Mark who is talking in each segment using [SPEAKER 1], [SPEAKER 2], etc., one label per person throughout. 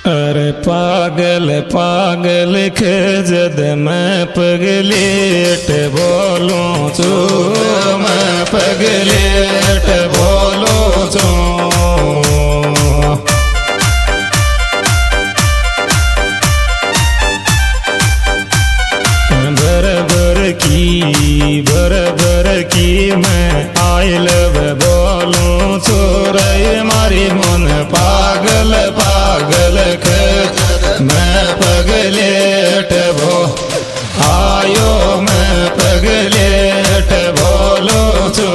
[SPEAKER 1] अरे पागल पागल के जद मैं पगलेट बोलूं चू मैं पगलेट बोलूं चू बरबर की मैं आई लव बोलूं चोरई मारी मन पागल पागल के मैं पगलेट बो आयो मैं पगलेट बोलूं चो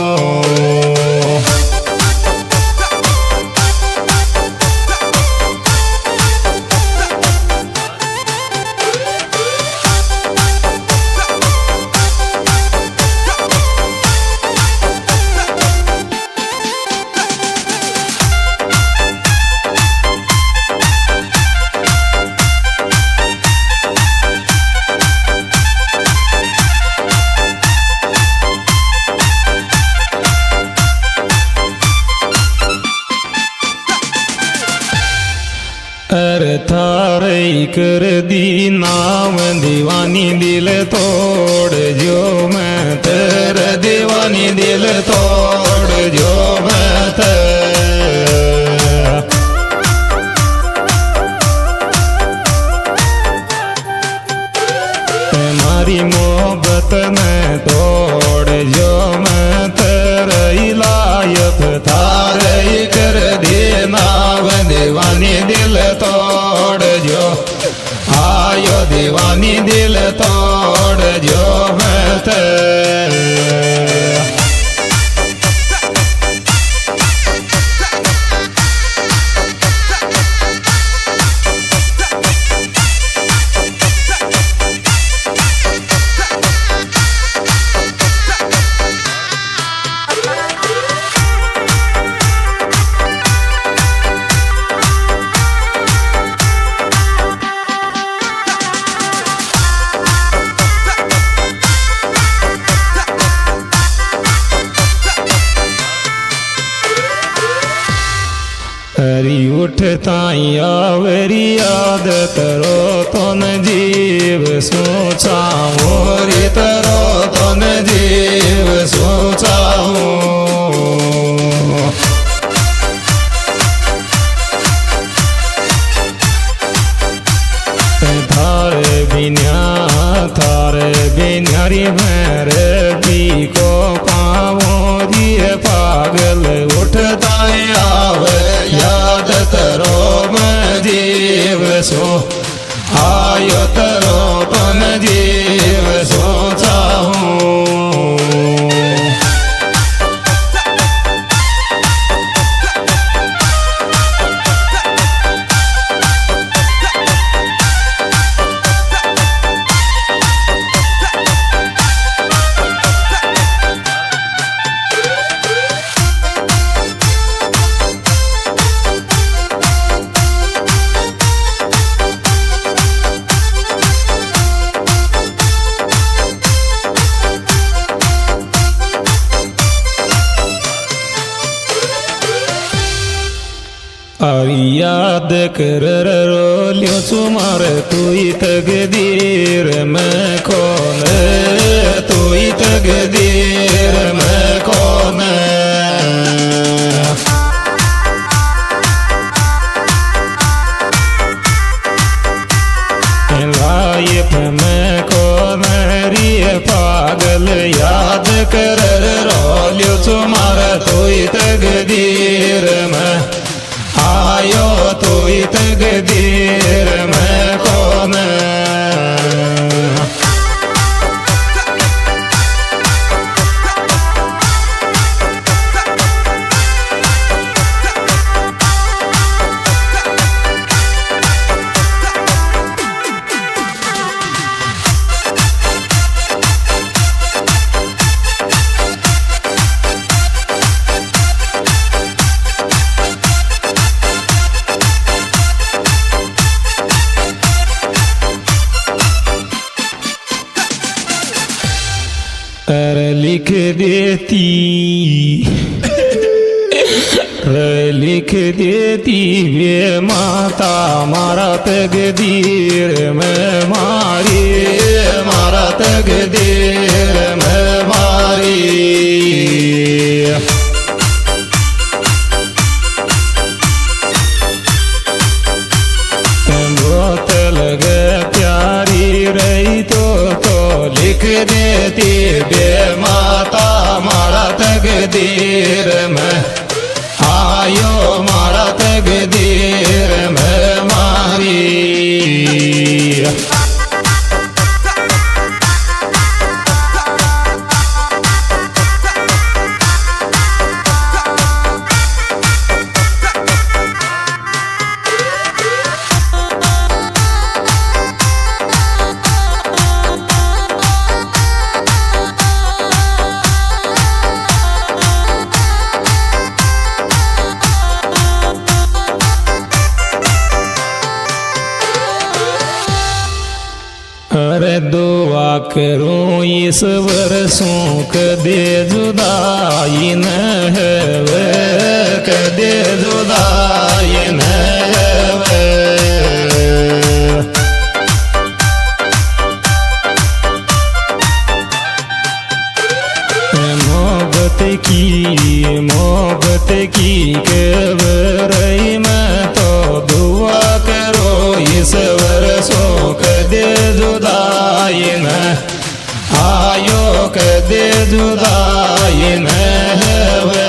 [SPEAKER 1] अरे थारे कर दी नाम दीवानी दिल तोड़ जो मैं तेरे दीवानी दिल तोड़ जो मैं तुम्हारी मोहब्बत में तोड़ जो मैं तेरे लायक थारे कर दी नाम दीवानी दिल तोड़ जो आयो दीवानी दिल तोड़ जो मैं हरी उठता आवरी याद करो तो न जीव सोचाऊं रे तरो तो न जीव सोचाऊं थारे बिन्यारी मेरे भी को पावो दिए पागल उठता आवे याद करो मैं जीव सो आयो तरो तो न जीव सोचाऊं और याद कर रोलियो तुम्हारे तू ही तकदीर मैं कौन तू ही तकदीर मैं कौन लाइफ मैं कौन रिए पागल याद कर रोलियो तुम्हारा तू ही तकदीर मैं आयो तू ही तकदीर मैं कौन लिख देती लिख देती वे माता मारा तकदीर में मारी, मारा तकदीर में मारी। बहुत लगे प्यारी रही तो लिख देती वे माता मारा तकदीर में, आयो मारा तकदीर में मारी। अरे दुआ करूं इस वर्षों कदे जुदाई न है, कदे जुदाई न है। मोहब्बत की कबरई में तो दुआ करो इस वर्षों कदे जुदाई न आयो, कदे जुदाई न है।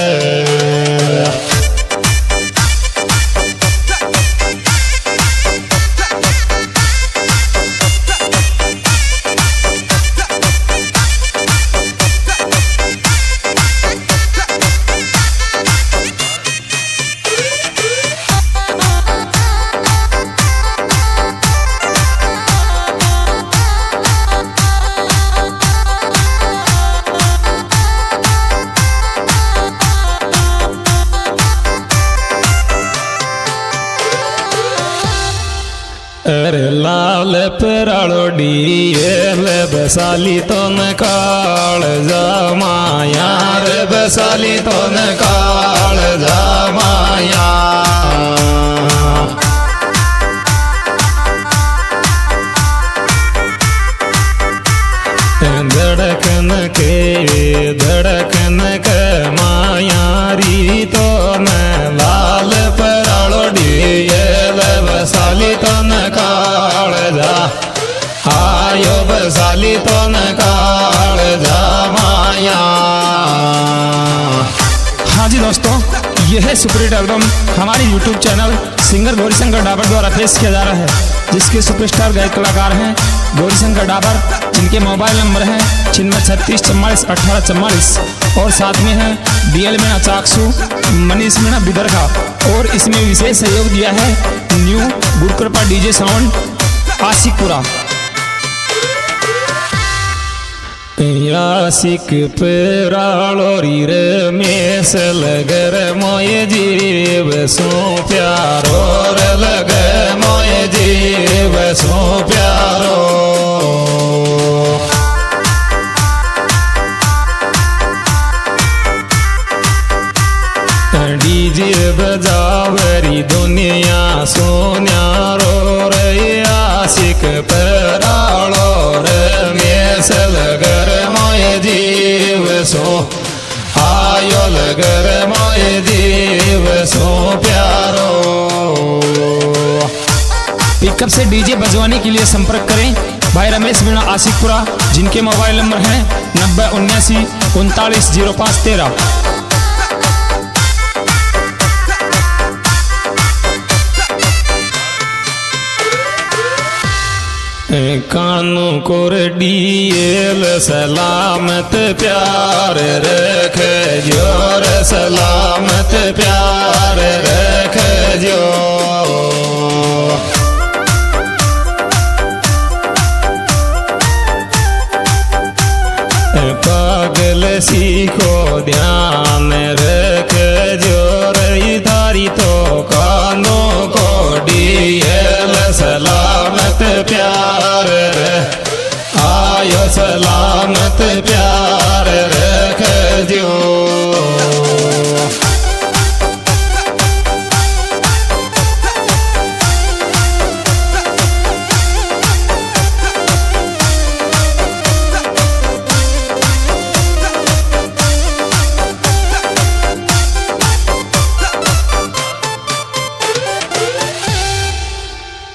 [SPEAKER 1] अरे लाल पराड़ो डीएल बसाली तो न काल जमाया, रे बसाली तो न काल जमाया। धड़कन के मायारी तो न लाल पराड़ो डीएल बसाली तो न काल जा, आयो बसाली तो न काल जा माया।
[SPEAKER 2] हाँ जी दोस्तों, यह है सुपरहिट एल्बम हमारे YouTube channel singer Gaurishankar Dabar द्वारा पेश किया जा रहा है, जिसके सुपरस्टार गायक कलाकार हैं गौरीशंकर डाबर, जिनके मोबाइल नंबर हैं 96441844 और साथ में है DL मीणा चाकसू, मनीष मीणा बिदरखा। और इसमें विशेष सहयोग दिया है new Gurkripa DJ sound Ashiqpura.
[SPEAKER 1] आशिक पराड़ो रे में से लगर मोये जीव सो प्यारो, रे लगे मोये जीव सो प्यारो। डीजे बजावरी दुनिया सोन्यारो रे, आशिक पराड़ो रे में से लगर मोये जीव सो आयो, लगर मोये जीव सो प्यारो।
[SPEAKER 2] पिकअप से डीजे बजवाने के लिए संपर्क करें भाई रमेश मीणा आशिकपुरा, जिनके मोबाइल नंबर हैं 9079 39 05 13।
[SPEAKER 1] कानू कोर डीएल सलामत प्यार रख जोर, सलामत प्यार रख जो। पागल सीखो ध्यान रख जोर, इधारी तो कानों को डीएल सलामत प्यार आयो, सलामत प्यार।